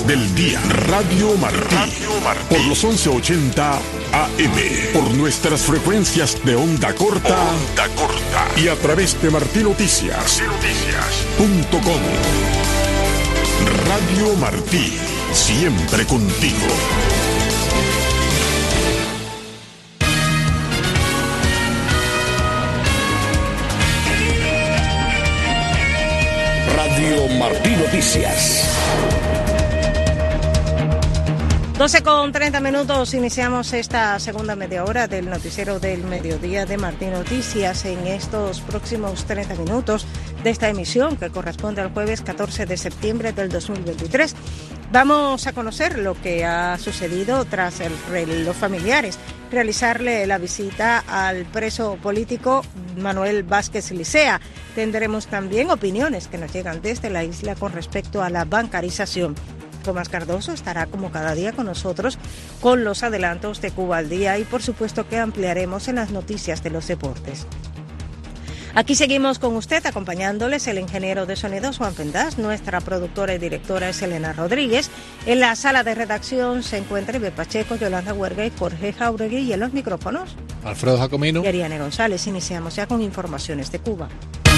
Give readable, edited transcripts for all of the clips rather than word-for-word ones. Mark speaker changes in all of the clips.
Speaker 1: del día. Radio Martí. Por los 1180 AM. Por nuestras frecuencias de onda corta. Y a través de martinoticias.com. Radio Martí. Siempre contigo. Radio Martí Noticias.
Speaker 2: 12:30, iniciamos esta segunda media hora del noticiero del mediodía de Martí Noticias. En estos próximos 30 minutos de esta emisión, que corresponde al jueves 14 de septiembre del 2023, vamos a conocer lo que ha sucedido tras los familiares realizarle la visita al preso político Manuel Vázquez Licea. Tendremos también opiniones que nos llegan desde la isla con respecto a la bancarización. Tomás Cardoso estará como cada día con nosotros con los adelantos de Cuba al día y por supuesto que ampliaremos en las noticias de los deportes. Aquí seguimos con usted acompañándoles el ingeniero de sonido Juan Pendás, nuestra productora y directora es Elena Rodríguez. En la sala de redacción se encuentra Iber Pacheco, Yolanda Huerga y Jorge Jauregui, y en los micrófonos
Speaker 3: Alfredo Jacomino
Speaker 2: y Ariane González. Iniciamos ya con informaciones de Cuba.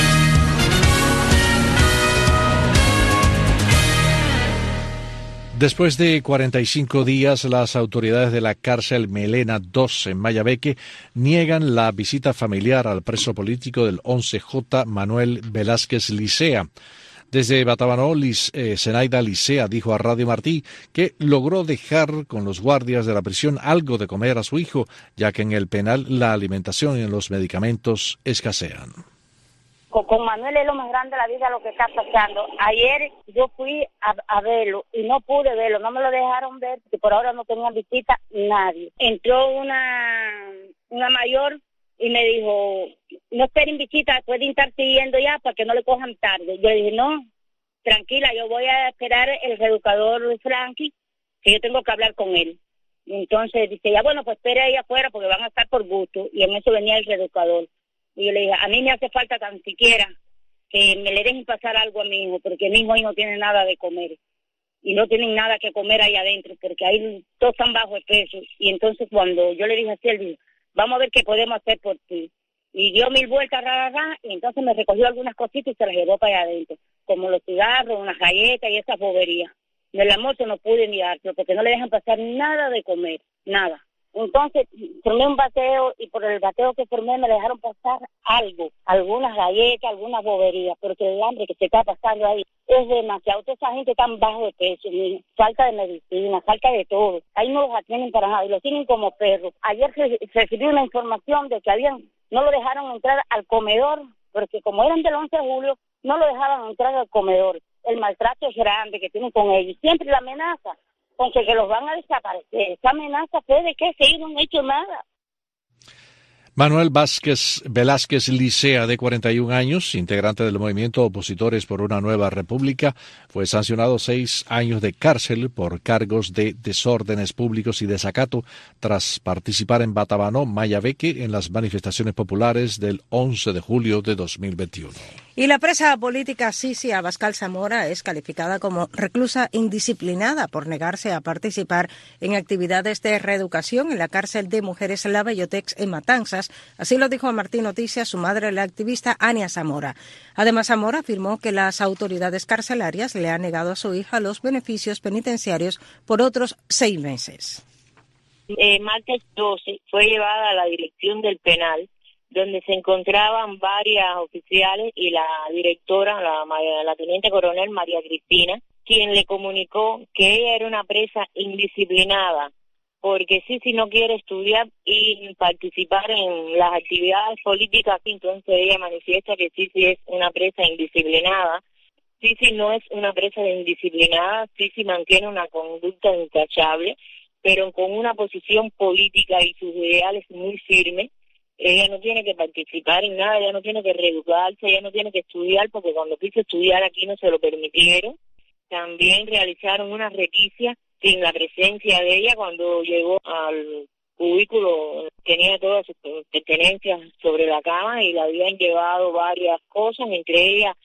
Speaker 3: Después de 45 días, las autoridades de la cárcel Melena II en Mayabeque niegan la visita familiar al preso político del 11J, Manuel Velázquez Licea. Desde Batabanó, Zenaida Licea dijo a Radio Martí que logró dejar con los guardias de la prisión algo de comer a su hijo, ya que en el penal la alimentación y los medicamentos escasean.
Speaker 4: Con Manuel es lo más grande de la vida lo que está pasando. Ayer yo fui a verlo y no pude verlo, no me lo dejaron ver, porque por ahora no tenía visita nadie. Entró una mayor y me dijo, no esperen visita, pueden estar siguiendo ya para que no le cojan tarde. Yo le dije, no, tranquila, yo voy a esperar el reeducador Frankie, que yo tengo que hablar con él. Entonces dice, ya bueno, pues espere ahí afuera porque van a estar por gusto. Y en eso venía el reeducador. Y yo le dije, a mí me hace falta tan siquiera que me le dejen pasar algo a mi hijo, porque mi hijo hoy no tiene nada de comer. Y no tienen nada que comer ahí adentro, porque ahí todos están bajo de peso. Y entonces cuando yo le dije así, él dijo, vamos a ver qué podemos hacer por ti. Y dio 1000 vueltas, y entonces me recogió algunas cositas y se las llevó para allá adentro, como los cigarros, unas galletas y esas boberías. En el almuerzo no pude ni dárselo, porque no le dejan pasar nada de comer, nada. Entonces formé un bateo y por el bateo que formé me dejaron pasar algo, algunas galletas, algunas boberías, porque el hambre que se está pasando ahí es demasiado. Toda esa gente tan bajo de peso, falta de medicina, falta de todo. Ahí no los atienden para nada y los tienen como perros. Ayer recibí una información de que no lo dejaron entrar al comedor, porque como eran del 11 de julio, no lo dejaban entrar al comedor. El maltrato es grande que tienen con ellos. Siempre la amenaza con que los van a desaparecer. Esa amenaza fue de que ellos no han hecho nada.
Speaker 3: Manuel Velázquez Licea, de 41 años, integrante del movimiento Opositores por una Nueva República, fue sancionado 6 años de cárcel por cargos de desórdenes públicos y desacato tras participar en Batabanó, Mayabeque, en las manifestaciones populares del 11 de julio de 2021.
Speaker 2: Y la presa política Sisi Abascal Zamora es calificada como reclusa indisciplinada por negarse a participar en actividades de reeducación en la cárcel de mujeres La Bellotex en Matanzas. Así lo dijo a Martí Noticias su madre, la activista Ania Zamora. Además, Zamora afirmó que las autoridades carcelarias le han negado a su hija los beneficios penitenciarios por otros 6 meses.
Speaker 5: Martes 12 fue llevada a la dirección del penal, donde se encontraban varias oficiales y la directora, la teniente coronel María Cristina, quien le comunicó que ella era una presa indisciplinada, porque si no quiere estudiar y participar en las actividades políticas, entonces ella manifiesta que sí es una presa indisciplinada. Sí no es una presa indisciplinada, sí mantiene una conducta intachable, pero con una posición política y sus ideales muy firmes. Ella no tiene que participar en nada, ella no tiene que reeducarse, ella no tiene que estudiar, porque cuando quiso estudiar aquí no se lo permitieron. También realizaron una requisa sin la presencia de ella cuando llegó al cubículo, tenía todas sus pertenencias sobre la cama y le habían llevado varias cosas, entre ellas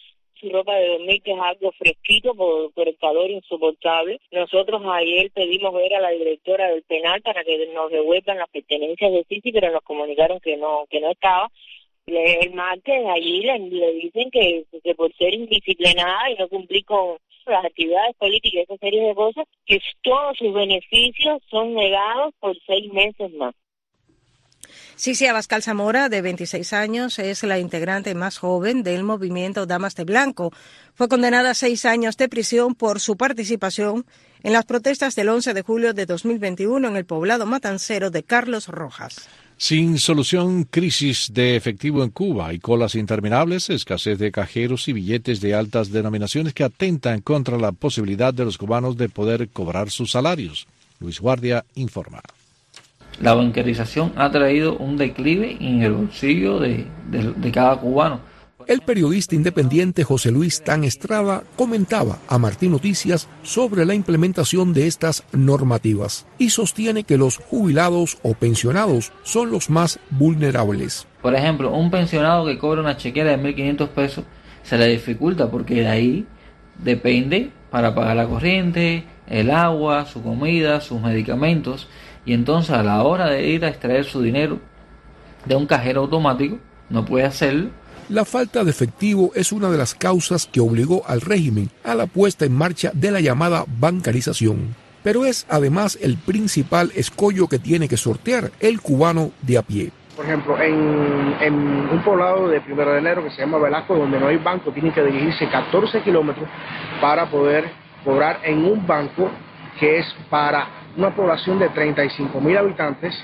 Speaker 5: su ropa de dormir, que es algo fresquito por el calor insoportable. Nosotros ayer pedimos ver a la directora del penal para que nos devuelvan las pertenencias de Sisi, pero nos comunicaron que no estaba. El martes allí le dicen que por ser indisciplinada y no cumplir con las actividades políticas, esa serie de cosas, que todos sus beneficios son negados por 6 meses más.
Speaker 2: Sisi Abascal Zamora, de 26 años, es la integrante más joven del movimiento Damas de Blanco. Fue condenada a 6 años de prisión por su participación en las protestas del 11 de julio de 2021 en el poblado matancero de Carlos Rojas.
Speaker 3: Sin solución, crisis de efectivo en Cuba y colas interminables, escasez de cajeros y billetes de altas denominaciones que atentan contra la posibilidad de los cubanos de poder cobrar sus salarios. Luis Guardia informa.
Speaker 6: La bancarización ha traído un declive en el bolsillo de cada cubano.
Speaker 7: El periodista independiente José Luis Tan Estrada comentaba a Martín Noticias sobre la implementación de estas normativas y sostiene que los jubilados o pensionados son los más vulnerables.
Speaker 6: Por ejemplo, un pensionado que cobra una chequera de 1.500 pesos se le dificulta porque de ahí depende para pagar la corriente, el agua, su comida, sus medicamentos, y entonces a la hora de ir a extraer su dinero de un cajero automático no puede hacerlo.
Speaker 7: La falta de efectivo es una de las causas que obligó al régimen a la puesta en marcha de la llamada bancarización. Pero es además el principal escollo que tiene que sortear el cubano de a pie.
Speaker 8: Por ejemplo, en un poblado de 1 de enero que se llama Velasco, donde no hay banco, tienen que dirigirse 14 kilómetros para poder cobrar en un banco que es para una población de 35,000 habitantes,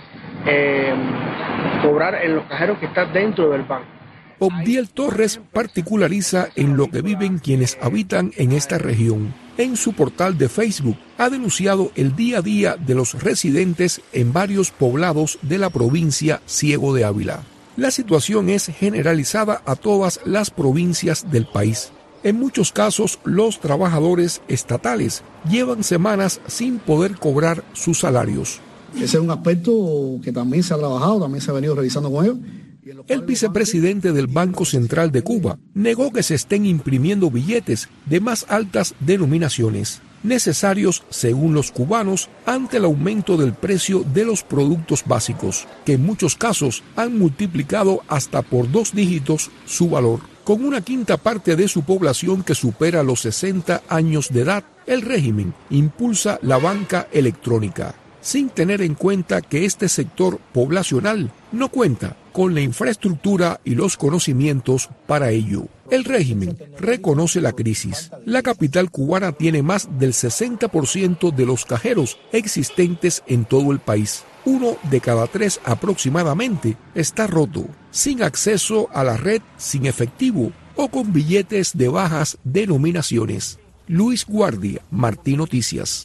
Speaker 8: cobrar en los cajeros que están dentro del banco.
Speaker 7: Obdiel Torres particulariza en lo que viven quienes habitan en esta región. En su portal de Facebook ha denunciado el día a día de los residentes en varios poblados de la provincia Ciego de Ávila. La situación es generalizada a todas las provincias del país. En muchos casos, los trabajadores estatales llevan semanas sin poder cobrar sus salarios.
Speaker 9: Ese es un aspecto que también se ha trabajado, también se ha venido revisando con ellos.
Speaker 7: El vicepresidente del Banco Central de Cuba negó que se estén imprimiendo billetes de más altas denominaciones, necesarios según los cubanos ante el aumento del precio de los productos básicos, que en muchos casos han multiplicado hasta por 2 dígitos su valor. Con una quinta parte de su población que supera los 60 años de edad, el régimen impulsa la banca electrónica, sin tener en cuenta que este sector poblacional no cuenta con la infraestructura y los conocimientos para ello. El régimen reconoce la crisis. La capital cubana tiene más del 60% de los cajeros existentes en todo el país. 1 de cada 3 aproximadamente está roto, sin acceso a la red, sin efectivo o con billetes de bajas denominaciones. Luis Guardia, Martín Noticias.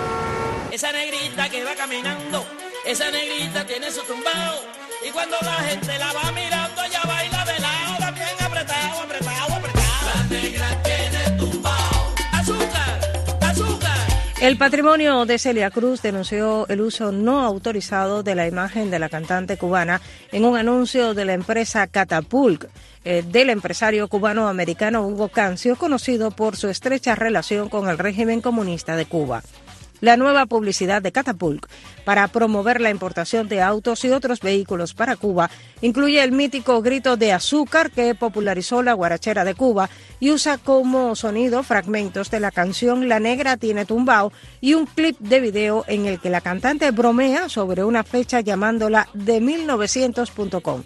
Speaker 10: Esa negrita que va caminando, esa negrita tiene su tumbao, y cuando la gente la va mirando, ella baila de lado, bien apretado, apretado, apretado. La negra tiene tumbao. Azúcar, azúcar.
Speaker 2: El patrimonio de Celia Cruz denunció el uso no autorizado de la imagen de la cantante cubana en un anuncio de la empresa Catapult, del empresario cubano-americano Hugo Cancio, conocido por su estrecha relación con el régimen comunista de Cuba. La nueva publicidad de Catapult para promover la importación de autos y otros vehículos para Cuba incluye el mítico grito de azúcar que popularizó la guarachera de Cuba y usa como sonido fragmentos de la canción La Negra Tiene Tumbao y un clip de video en el que la cantante bromea sobre una fecha llamándola de 1900.com.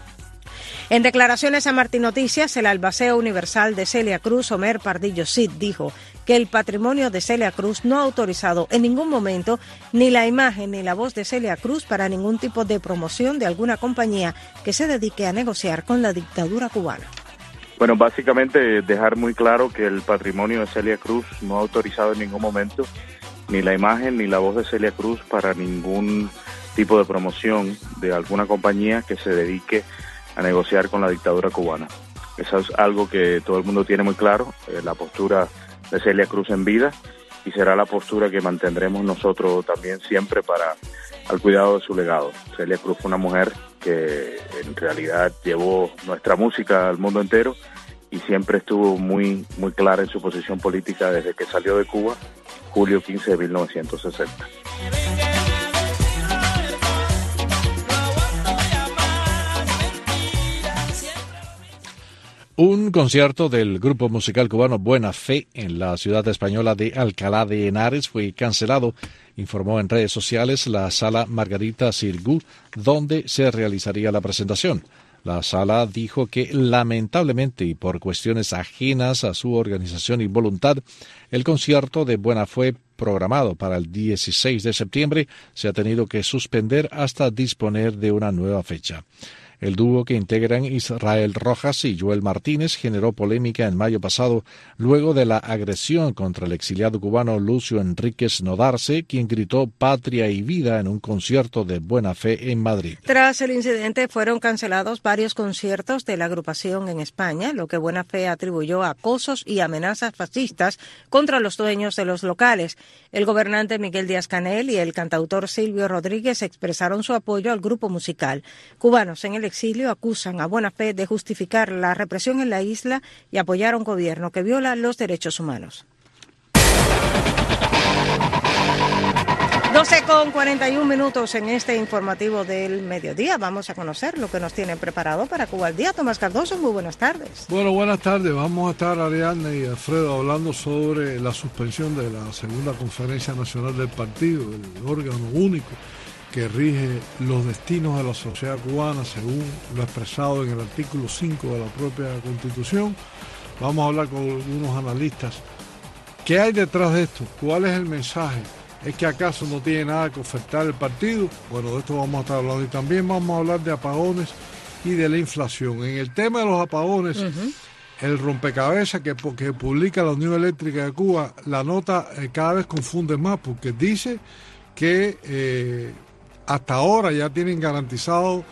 Speaker 2: En declaraciones a Martín Noticias, el albacea universal de Celia Cruz, Omer Pardillo Cid, dijo que el patrimonio de Celia Cruz no ha autorizado en ningún momento ni la imagen ni la voz de Celia Cruz para ningún tipo de promoción de alguna compañía que se dedique a negociar con la dictadura cubana.
Speaker 11: Bueno, básicamente dejar muy claro que el patrimonio de Celia Cruz no ha autorizado en ningún momento ni la imagen ni la voz de Celia Cruz para ningún tipo de promoción de alguna compañía que se dedique a negociar con la dictadura cubana. Eso es algo que todo el mundo tiene muy claro, la postura de Celia Cruz en vida, y será la postura que mantendremos nosotros también siempre para al cuidado de su legado. Celia Cruz fue una mujer que en realidad llevó nuestra música al mundo entero y siempre estuvo muy clara en su posición política desde que salió de Cuba, julio 15 de 1960.
Speaker 3: Un concierto del grupo musical cubano Buena Fe en la ciudad española de Alcalá de Henares fue cancelado, informó en redes sociales la sala Margarita Sirgu, donde se realizaría la presentación. La sala dijo que lamentablemente y por cuestiones ajenas a su organización y voluntad, el concierto de Buena Fe programado para el 16 de septiembre se ha tenido que suspender hasta disponer de una nueva fecha. El dúo que integran Israel Rojas y Joel Martínez generó polémica en mayo pasado luego de la agresión contra el exiliado cubano Lucio Enríquez Nodarce, quien gritó patria y vida en un concierto de Buena Fe en Madrid.
Speaker 2: Tras el incidente fueron cancelados varios conciertos de la agrupación en España, lo que Buena Fe atribuyó a acosos y amenazas fascistas contra los dueños de los locales. El gobernante Miguel Díaz-Canel y el cantautor Silvio Rodríguez expresaron su apoyo al grupo musical. Cubanos en el exilio acusan a Buena Fe de justificar la represión en la isla y apoyar a un gobierno que viola los derechos humanos. 12:41 en este informativo del mediodía. Vamos a conocer lo que nos tienen preparado para Cuba al Día. Tomás Cardoso, muy buenas tardes.
Speaker 12: Bueno, buenas tardes. Vamos a estar, Ariadna y Alfredo, hablando sobre la suspensión de la segunda conferencia nacional del partido, el órgano único que rige los destinos de la sociedad cubana según lo expresado en el artículo 5 de la propia Constitución. Vamos a hablar con algunos analistas. ¿Qué hay detrás de esto? ¿Cuál es el mensaje? ¿Es que acaso no tiene nada que ofertar el partido? Bueno, de esto vamos a estar hablando. Y también vamos a hablar de apagones y de la inflación. En el tema de los apagones, el rompecabezas que publica la Unión Eléctrica de Cuba, la nota cada vez confunde más, porque dice que hasta ahora ya tienen garantizado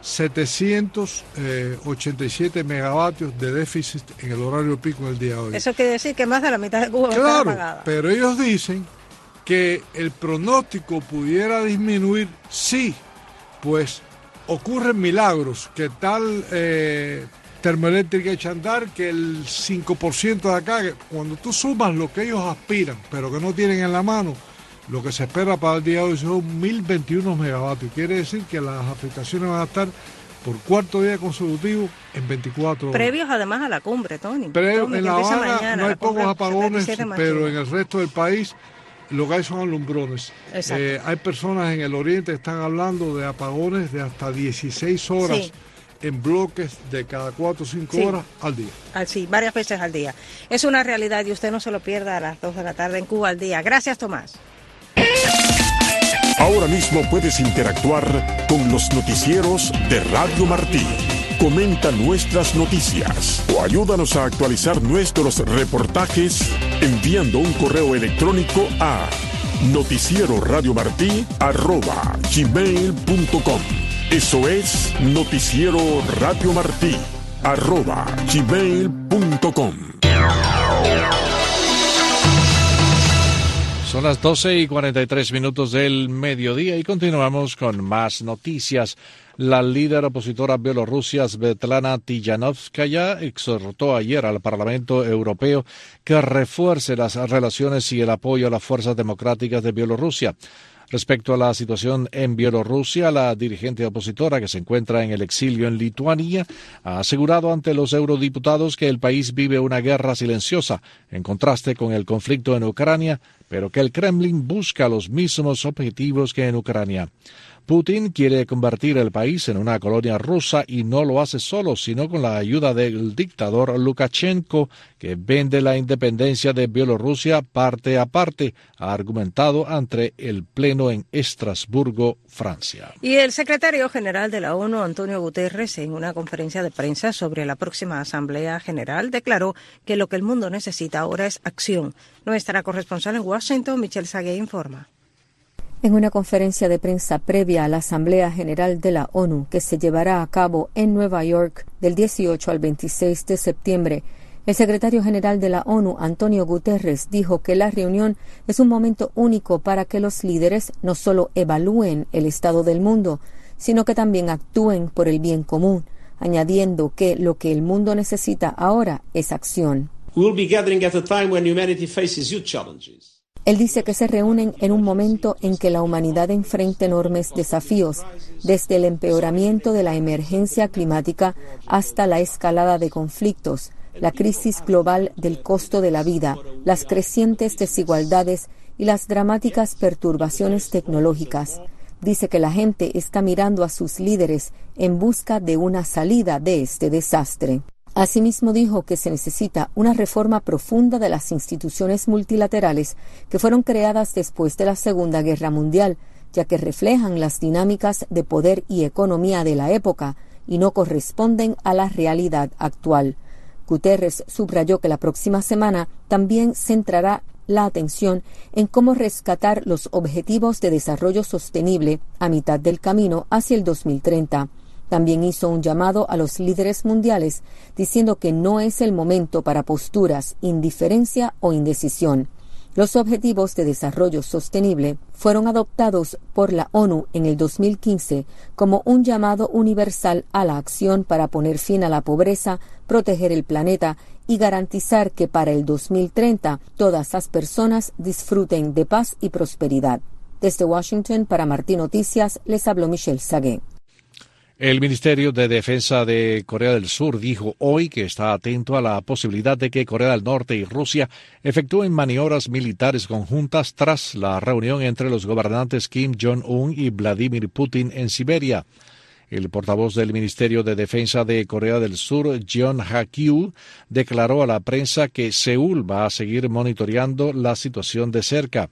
Speaker 12: 787 megavatios de déficit en el horario pico en el día de hoy.
Speaker 2: Eso quiere decir que más de la mitad de Cuba
Speaker 12: está
Speaker 2: apagada.
Speaker 12: Pero ellos dicen que el pronóstico pudiera disminuir si, pues, ocurren milagros, que tal termoeléctrica echa a andar, que el 5% de acá, que cuando tú sumas lo que ellos aspiran, pero que no tienen en la mano, lo que se espera para el día de hoy son 1021 megavatios. Quiere decir que las afectaciones van a estar por cuarto día consecutivo en 24 horas.
Speaker 2: Previos además a la cumbre, Tony.
Speaker 12: En La Habana no hay pocos apagones, pero en el resto del país lo que hay son alumbrones. Hay personas en el oriente que están hablando de apagones de hasta 16 horas en bloques de cada 4 o 5 horas al día.
Speaker 2: Sí, varias veces al día. Es una realidad y usted no se lo pierda a las 2 de la tarde en Cuba al Día. Gracias, Tomás.
Speaker 1: Ahora mismo puedes interactuar con los noticieros de Radio Martí. Comenta nuestras noticias o ayúdanos a actualizar nuestros reportajes enviando un correo electrónico a noticieroradiomartí@gmail.com. Eso es noticieroradiomartí@gmail.com.
Speaker 3: Son las 12:43 del mediodía y continuamos con más noticias. La líder opositora bielorrusia Svetlana Tijanovskaya exhortó ayer al Parlamento Europeo que refuerce las relaciones y el apoyo a las fuerzas democráticas de Bielorrusia. Respecto a la situación en Bielorrusia, la dirigente opositora, que se encuentra en el exilio en Lituania, ha asegurado ante los eurodiputados que el país vive una guerra silenciosa, en contraste con el conflicto en Ucrania, pero que el Kremlin busca los mismos objetivos que en Ucrania. Putin quiere convertir el país en una colonia rusa y no lo hace solo, sino con la ayuda del dictador Lukashenko, que vende la independencia de Bielorrusia parte a parte, ha argumentado ante el Pleno en Estrasburgo, Francia.
Speaker 2: Y el secretario general de la ONU, Antonio Guterres, en una conferencia de prensa sobre la próxima Asamblea General, declaró que lo que el mundo necesita ahora es acción. Nuestra corresponsal en Washington, Michelle Sagué, informa.
Speaker 13: En una conferencia de prensa previa a la Asamblea General de la ONU, que se llevará a cabo en Nueva York del 18 al 26 de septiembre, el secretario general de la ONU, Antonio Guterres, dijo que la reunión es un momento único para que los líderes no solo evalúen el estado del mundo, sino que también actúen por el bien común. añadiendo que lo que el mundo necesita ahora es acción. Él dice que se reúnen en un momento en que la humanidad enfrenta enormes desafíos, desde el empeoramiento de la emergencia climática hasta la escalada de conflictos, la crisis global del costo de la vida, las crecientes desigualdades y las dramáticas perturbaciones tecnológicas. Dice que la gente está mirando a sus líderes en busca de una salida de este desastre. Asimismo dijo que se necesita una reforma profunda de las instituciones multilaterales que fueron creadas después de la Segunda Guerra Mundial, ya que reflejan las dinámicas de poder y economía de la época y no corresponden a la realidad actual. Guterres subrayó que la próxima semana también centrará la atención en cómo rescatar los objetivos de desarrollo sostenible a mitad del camino hacia el 2030. También hizo un llamado a los líderes mundiales diciendo que no es el momento para posturas, indiferencia o indecisión. Los Objetivos de Desarrollo Sostenible fueron adoptados por la ONU en el 2015 como un llamado universal a la acción para poner fin a la pobreza, proteger el planeta y garantizar que para el 2030 todas las personas disfruten de paz y prosperidad. Desde Washington, para Martí Noticias, les habló Michelle Sagué.
Speaker 3: El Ministerio de Defensa de Corea del Sur dijo hoy que está atento a la posibilidad de que Corea del Norte y Rusia efectúen maniobras militares conjuntas tras la reunión entre los gobernantes Kim Jong-un y Vladimir Putin en Siberia. El portavoz del Ministerio de Defensa de Corea del Sur, Jeon Ha-kyu, declaró a la prensa que Seúl va a seguir monitoreando la situación de cerca.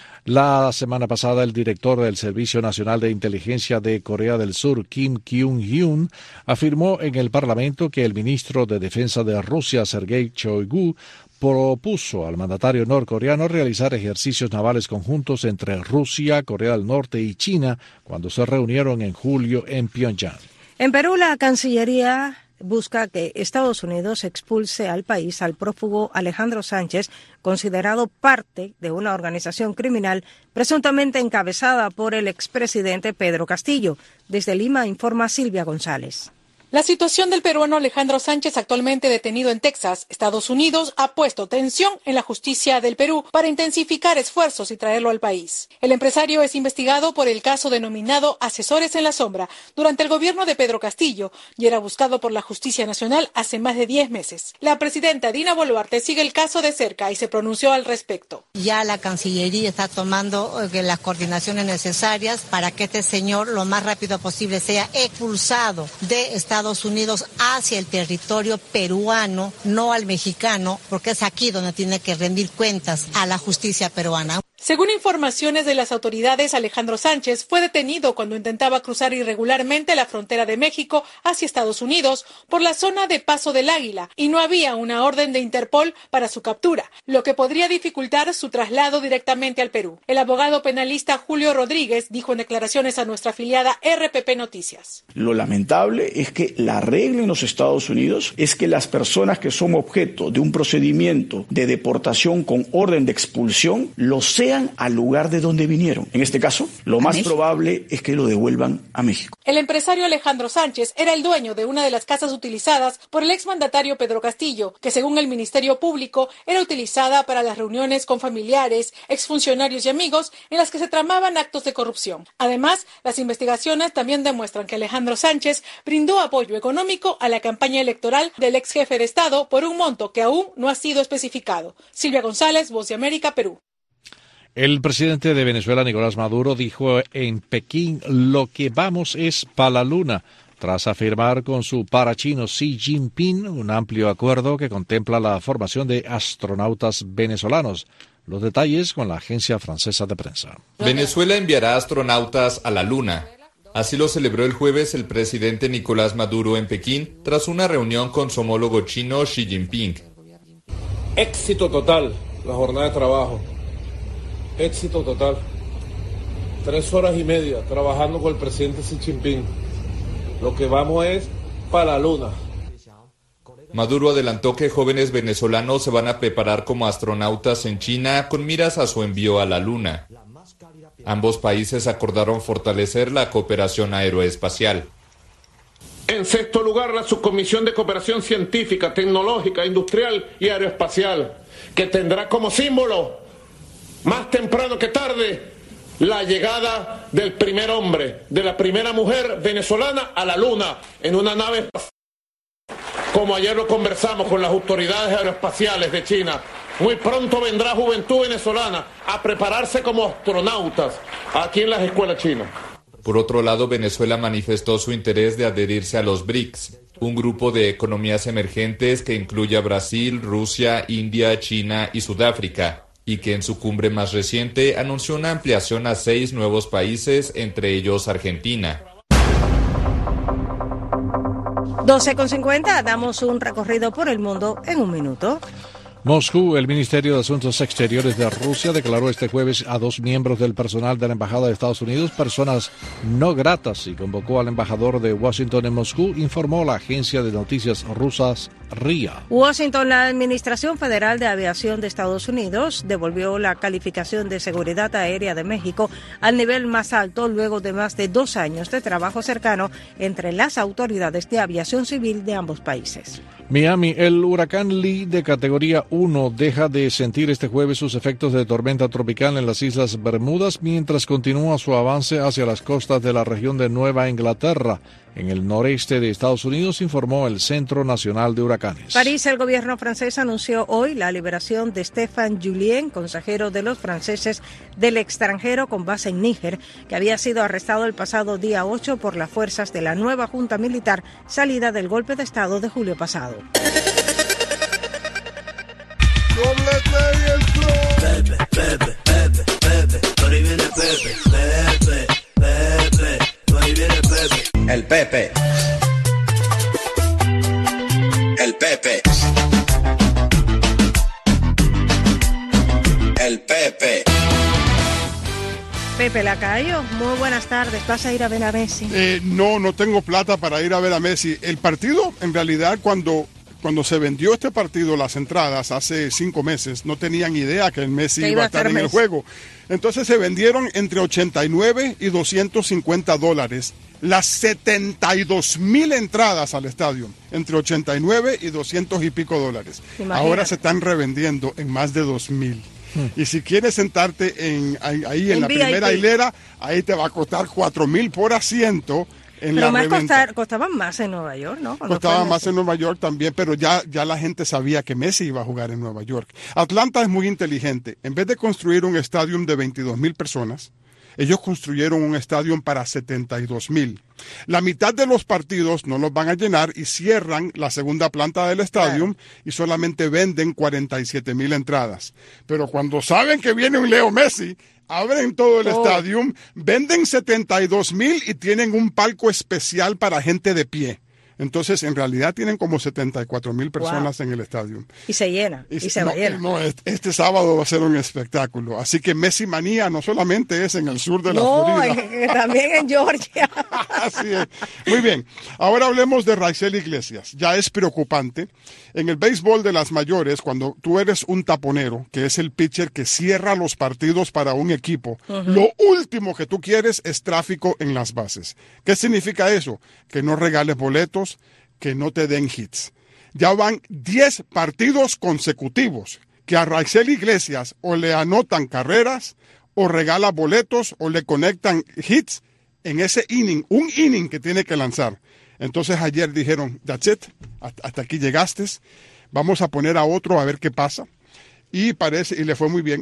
Speaker 3: La semana pasada, el director del Servicio Nacional de Inteligencia de Corea del Sur, Kim Kyung-hyun, afirmó en el Parlamento que el ministro de Defensa de Rusia, Sergei Shoigu, propuso al mandatario norcoreano realizar ejercicios navales conjuntos entre Rusia, Corea del Norte y China cuando se reunieron en julio en Pyongyang.
Speaker 2: En Perú, la Cancillería busca que Estados Unidos expulse al país al prófugo Alejandro Sánchez, considerado parte de una organización criminal presuntamente encabezada por el expresidente Pedro Castillo. Desde Lima informa Silvia González.
Speaker 14: La situación del peruano Alejandro Sánchez, actualmente detenido en Texas, Estados Unidos, ha puesto tensión en la justicia del Perú para intensificar esfuerzos y traerlo al país. El empresario es investigado por el caso denominado Asesores en la Sombra durante el gobierno de Pedro Castillo y era buscado por la Justicia Nacional hace más de 10 meses. La presidenta Dina Boluarte sigue el caso de cerca y se pronunció al respecto.
Speaker 15: Ya la Cancillería está tomando las coordinaciones necesarias para que este señor lo más rápido posible sea expulsado de Estados Unidos hacia el territorio peruano, no al mexicano, porque es aquí donde tiene que rendir cuentas a la justicia peruana.
Speaker 14: Según informaciones de las autoridades, Alejandro Sánchez fue detenido cuando intentaba cruzar irregularmente la frontera de México hacia Estados Unidos por la zona de Paso del Águila y no había una orden de Interpol para su captura, lo que podría dificultar su traslado directamente al Perú. El abogado penalista Julio Rodríguez dijo en declaraciones a nuestra afiliada RPP Noticias.
Speaker 16: Lo lamentable es que la regla en los Estados Unidos es que las personas que son objeto de un procedimiento de deportación con orden de expulsión lo sean al lugar de donde vinieron. En este caso, lo más probable es que lo devuelvan a México.
Speaker 14: El empresario Alejandro Sánchez era el dueño de una de las casas utilizadas por el exmandatario Pedro Castillo, que según el Ministerio Público era utilizada para las reuniones con familiares, exfuncionarios y amigos en las que se tramaban actos de corrupción. Además, las investigaciones también demuestran que Alejandro Sánchez brindó apoyo económico a la campaña electoral del ex jefe de Estado por un monto que aún no ha sido especificado. Silvia González, Voz de América, Perú.
Speaker 3: El presidente de Venezuela, Nicolás Maduro, dijo en Pekín: lo que vamos es pa' la luna, tras afirmar con su par chino Xi Jinping un amplio acuerdo que contempla la formación de astronautas venezolanos. Los detalles con la agencia francesa de prensa.
Speaker 17: Venezuela enviará astronautas a la luna. Así lo celebró el jueves el presidente Nicolás Maduro en Pekín tras una reunión con su homólogo chino Xi Jinping.
Speaker 18: Éxito total la jornada de trabajo. Éxito total. 3 horas y media trabajando con el presidente Xi Jinping. Lo que vamos es para la luna.
Speaker 17: Maduro adelantó que jóvenes venezolanos se van a preparar como astronautas en China con miras a su envío a la luna. Ambos países acordaron fortalecer la cooperación aeroespacial.
Speaker 18: En sexto lugar, la Subcomisión de Cooperación Científica, Tecnológica, Industrial y Aeroespacial, que tendrá como símbolo, más temprano que tarde, la llegada del primer hombre, de la primera mujer venezolana a la Luna, en una nave espacial. Como ayer lo conversamos con las autoridades aeroespaciales de China, muy pronto vendrá juventud venezolana a prepararse como astronautas aquí en las escuelas chinas.
Speaker 17: Por otro lado, Venezuela manifestó su interés de adherirse a los BRICS, un grupo de economías emergentes que incluye a Brasil, Rusia, India, China y Sudáfrica, y que en su cumbre más reciente anunció una ampliación a 6 nuevos países, entre ellos Argentina.
Speaker 2: 12:50, damos un recorrido por el mundo en un minuto.
Speaker 3: Moscú, el Ministerio de Asuntos Exteriores de Rusia declaró este jueves a 2 miembros del personal de la Embajada de Estados Unidos personas no gratas y convocó al embajador de Washington en Moscú, informó la agencia de noticias rusas RIA.
Speaker 2: Washington, la Administración Federal de Aviación de Estados Unidos devolvió la calificación de seguridad aérea de México al nivel más alto luego de más de 2 años de trabajo cercano entre las autoridades de aviación civil de ambos países.
Speaker 3: Miami, el huracán Lee de categoría 1 deja de sentir este jueves sus efectos de tormenta tropical en las Islas Bermudas mientras continúa su avance hacia las costas de la región de Nueva Inglaterra, en el noreste de Estados Unidos, informó el Centro Nacional de Huracanes.
Speaker 2: París, el gobierno francés anunció hoy la liberación de Stéphane Julien, consejero de los franceses del extranjero con base en Níger, que había sido arrestado el pasado día 8 por las fuerzas de la nueva junta militar salida del golpe de Estado de julio pasado.
Speaker 10: Pepe, Pepe, Pepe, Pepe, por ahí viene Pepe, Pepe, Pepe, por ahí viene Pepe.
Speaker 19: El Pepe. El Pepe. El Pepe.
Speaker 2: Pepe Lacayo, muy buenas tardes. ¿Vas a ir a ver a Messi?
Speaker 20: No tengo plata para ir a ver a Messi. El partido, en realidad, cuando se vendió este partido, las entradas, hace 5 meses, no tenían idea que el Messi iba a estar en el juego. Entonces se vendieron entre $89 y $250. Las 72,000 entradas al estadio, entre 89 y 200 y pico dólares. Imagínate. Ahora se están revendiendo en más de 2,000. Y si quieres sentarte ahí en la primera hilera, ahí te va a costar 4,000 por asiento.
Speaker 2: Pero más costaban más en Nueva York, ¿no?
Speaker 20: Costaban más en Nueva York también, pero ya la gente sabía que Messi iba a jugar en Nueva York. Atlanta es muy inteligente. En vez de construir un estadio de 22,000 personas, ellos construyeron un estadio para 72,000. La mitad de los partidos no los van a llenar y cierran la segunda planta del estadio y solamente venden 47,000 entradas. Pero cuando saben que viene un Leo Messi, abren todo el estadio, venden 72,000 y tienen un palco especial para gente de pie. Entonces, en realidad tienen como 74,000 personas en el estadio.
Speaker 2: Y se llena, y se va a llenar.
Speaker 20: No, este sábado va a ser un espectáculo. Así que Messi manía no solamente es en el sur de la Florida.
Speaker 2: También en Georgia.
Speaker 20: Así es. Muy bien. Ahora hablemos de Raisel Iglesias. Ya es preocupante. En el béisbol de las mayores, cuando tú eres un taponero, que es el pitcher que cierra los partidos para un equipo, lo último que tú quieres es tráfico en las bases. ¿Qué significa eso? Que no regales boletos, que no te den hits. Ya van 10 partidos consecutivos que a Raisel Iglesias o le anotan carreras, o regala boletos, o le conectan hits en ese inning, un inning que tiene que lanzar. Entonces ayer dijeron, that's it, hasta aquí llegaste, vamos a poner a otro a ver qué pasa. Y le fue muy bien.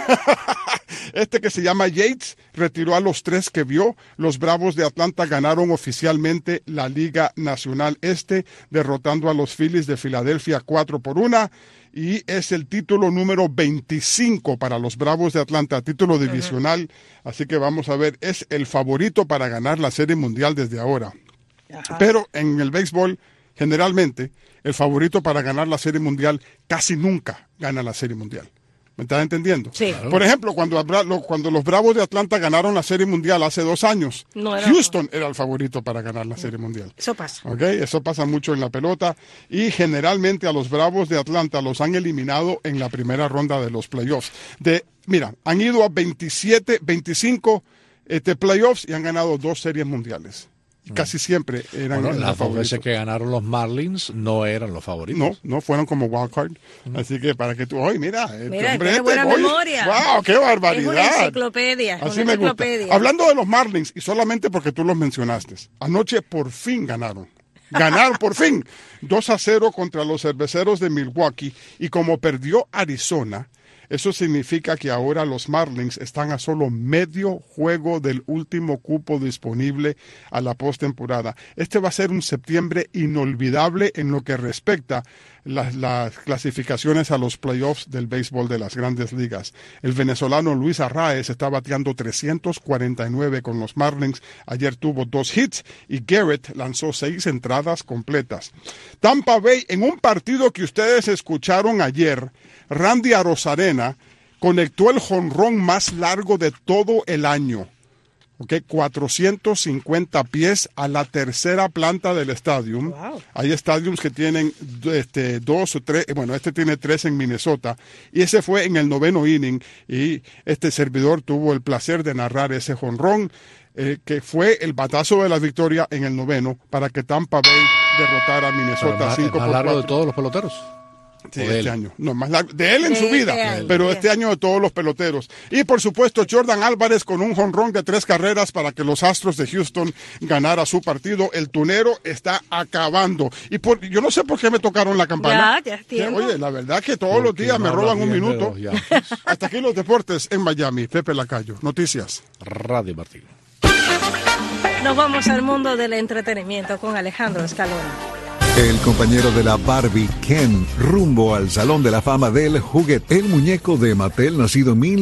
Speaker 20: Este que se llama Yates retiró a los 3 que vio. Los Bravos de Atlanta ganaron oficialmente la Liga Nacional Este, derrotando a los Phillies de Filadelfia 4-1. Y es el título número 25 para los Bravos de Atlanta, título divisional. Así que vamos a ver, es el favorito para ganar la Serie Mundial desde ahora. Pero en el béisbol, generalmente, el favorito para ganar la Serie Mundial casi nunca gana la Serie Mundial. ¿Me estás entendiendo?
Speaker 2: Sí.
Speaker 20: Por ejemplo, cuando los Bravos de Atlanta ganaron la Serie Mundial hace 2 años, Houston era el favorito para ganar la Serie Mundial.
Speaker 2: Eso pasa.
Speaker 20: Eso pasa mucho en la pelota y generalmente a los Bravos de Atlanta los han eliminado en la primera ronda de los playoffs. Mira, han ido a 25 playoffs y han ganado 2 series mundiales. Casi siempre eran los
Speaker 3: las dos
Speaker 20: favoritos.
Speaker 3: veces que ganaron los Marlins no eran los favoritos.
Speaker 20: No fueron como wild card. Así que para que tú, mira,
Speaker 2: tiene buena memoria.
Speaker 20: ¡Wow, qué barbaridad!
Speaker 2: Es una enciclopedia.
Speaker 20: Así me gusta. Hablando de los Marlins, y solamente porque tú los mencionaste, anoche por fin ganaron. Ganaron por fin 2-0 contra los Cerveceros de Milwaukee, y como perdió Arizona, eso significa que ahora los Marlins están a solo medio juego del último cupo disponible a la postemporada. Este va a ser un septiembre inolvidable en lo que respecta las clasificaciones a los playoffs del béisbol de las Grandes Ligas. El venezolano Luis Arraez está bateando 349 con los Marlins. Ayer tuvo 2 hits y Garrett lanzó 6 entradas completas. Tampa Bay, en un partido que ustedes escucharon ayer, Randy Arozarena conectó el jonrón más largo de todo el año. 450 pies a la tercera planta del estadio. Wow. Hay estadios que tienen 2 o 3, bueno, este tiene 3 en Minnesota, y ese fue en el 9º inning, y este servidor tuvo el placer de narrar ese jonrón, que fue el batazo de la victoria en el 9º para que Tampa Bay derrotara a Minnesota 5-4.
Speaker 3: ¿Más largo de todos los peloteros?
Speaker 20: Sí, este año. No, más largo. De él en su vida, pero este año de todos los peloteros. Y por supuesto, Jordan Álvarez con un jonrón de 3 carreras para que los Astros de Houston ganara su partido. El tunero está acabando. Y yo no sé por qué me tocaron la campana.
Speaker 2: Ya es tiempo.
Speaker 20: Oye, la verdad que todos los días me roban un minuto. Hasta aquí los deportes en Miami. Pepe Lacayo. Noticias.
Speaker 3: Radio Martín.
Speaker 2: Nos vamos al mundo del entretenimiento con Alejandro Escalona.
Speaker 21: El compañero de la Barbie, Ken, rumbo al Salón de la Fama del Juguete. El muñeco de Mattel, nacido en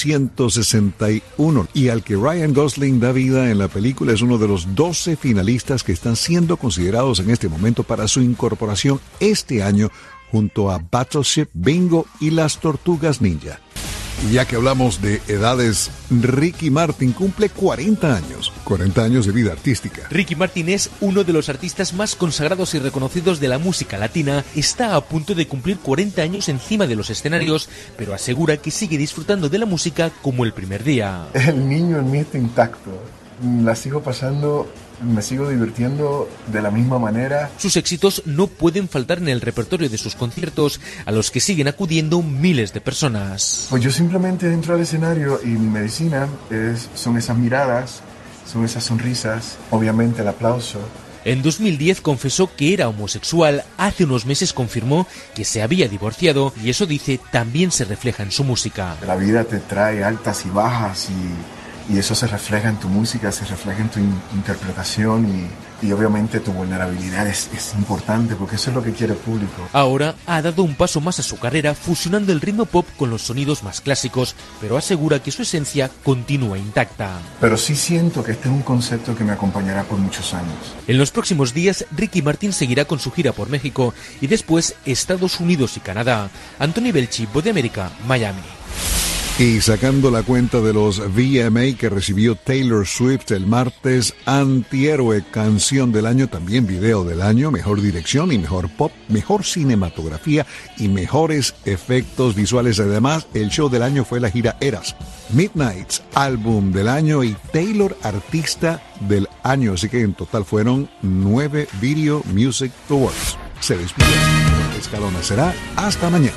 Speaker 21: 1961, y al que Ryan Gosling da vida en la película, es uno de los 12 finalistas que están siendo considerados en este momento para su incorporación este año junto a Battleship, Bingo y las Tortugas Ninja. Y ya que hablamos de edades, Ricky Martin cumple 40 años de vida artística.
Speaker 22: Ricky Martin es uno de los artistas más consagrados y reconocidos de la música latina. Está a punto de cumplir 40 años encima de los escenarios, pero asegura que sigue disfrutando de la música como el primer día.
Speaker 23: El niño en mí está intacto. La sigo pasando, me sigo divirtiendo de la misma manera.
Speaker 22: Sus éxitos no pueden faltar en el repertorio de sus conciertos, a los que siguen acudiendo miles de personas.
Speaker 23: Pues yo simplemente entro al escenario y mi medicina son esas miradas, son esas sonrisas, obviamente el aplauso.
Speaker 22: En 2010 confesó que era homosexual, hace unos meses confirmó que se había divorciado, y eso, dice, también se refleja en su música.
Speaker 23: La vida te trae altas y bajas, y eso se refleja en tu música, se refleja en tu interpretación, y obviamente tu vulnerabilidad es importante, porque eso es lo que quiere el público.
Speaker 22: Ahora ha dado un paso más a su carrera, fusionando el ritmo pop con los sonidos más clásicos, pero asegura que su esencia continúa intacta.
Speaker 23: Pero sí siento que este es un concepto que me acompañará por muchos años.
Speaker 22: En los próximos días, Ricky Martin seguirá con su gira por México y después Estados Unidos y Canadá. Anthony Belchi, Voz de América, Miami.
Speaker 21: Y sacando la cuenta de los VMA que recibió Taylor Swift el martes, Antihéroe, canción del año, también video del año, mejor dirección y mejor pop, mejor cinematografía y mejores efectos visuales. Además, el show del año fue la gira Eras. Midnights, álbum del año, y Taylor, artista del año. Así que en total fueron 9 Video Music Awards. Se despide Escalona. Será hasta mañana.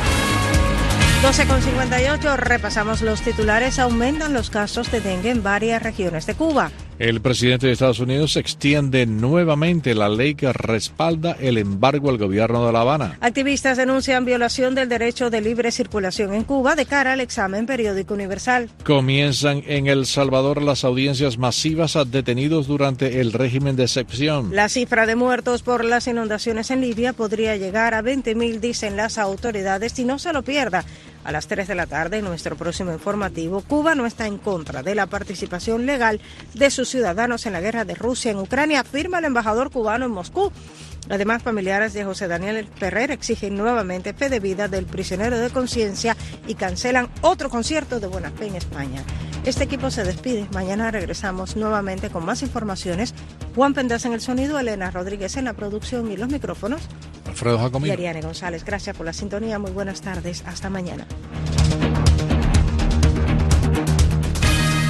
Speaker 2: 12:58, repasamos los titulares. Aumentan los casos de dengue en varias regiones de Cuba.
Speaker 3: El presidente de Estados Unidos extiende nuevamente la ley que respalda el embargo al gobierno de La Habana.
Speaker 2: Activistas denuncian violación del derecho de libre circulación en Cuba de cara al examen periódico universal.
Speaker 3: Comienzan en El Salvador las audiencias masivas a detenidos durante el régimen de excepción.
Speaker 2: La cifra de muertos por las inundaciones en Libia podría llegar a 20.000, dicen las autoridades, y no se lo pierda. A las 3 de la tarde, en nuestro próximo informativo, Cuba no está en contra de la participación legal de sus ciudadanos en la guerra de Rusia en Ucrania, afirma el embajador cubano en Moscú. Además, familiares de José Daniel Ferrer exigen nuevamente fe de vida del prisionero de conciencia y cancelan otro concierto de buena fe en España. Este equipo se despide. Mañana regresamos nuevamente con más informaciones. Juan Pendas en el sonido, Elena Rodríguez en la producción y los micrófonos.
Speaker 3: Alfredo Jacomino
Speaker 2: y Ariane González. Gracias por la sintonía. Muy buenas tardes. Hasta mañana.